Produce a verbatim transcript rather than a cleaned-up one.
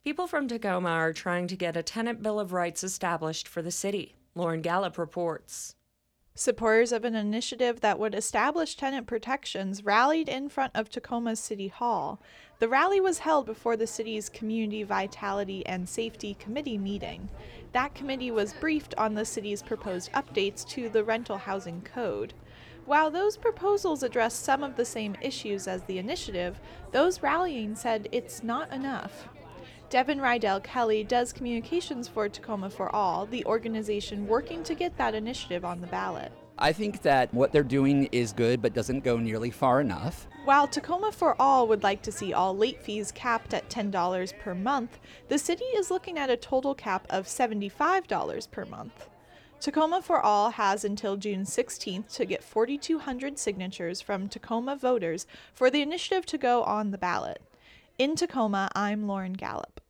People from Tacoma are trying to get a tenant bill of rights established for the city. Lauren Gallup reports. Supporters of an initiative that would establish tenant protections rallied in front of Tacoma's City Hall. The rally was held before the city's Community Vitality and Safety Committee meeting. That committee was briefed on the city's proposed updates to the rental housing code. While those proposals address some of the same issues as the initiative, those rallying said it's not enough. Devin Rydell Kelly does communications for Tacoma for All, the organization working to get that initiative on the ballot. I think that what they're doing is good, but doesn't go nearly far enough. While Tacoma for All would like to see all late fees capped at ten dollars per month, the city is looking at a total cap of seventy-five dollars per month. Tacoma for All has until June sixteenth to get four thousand two hundred signatures from Tacoma voters for the initiative to go on the ballot. In Tacoma, I'm Lauren Gallup.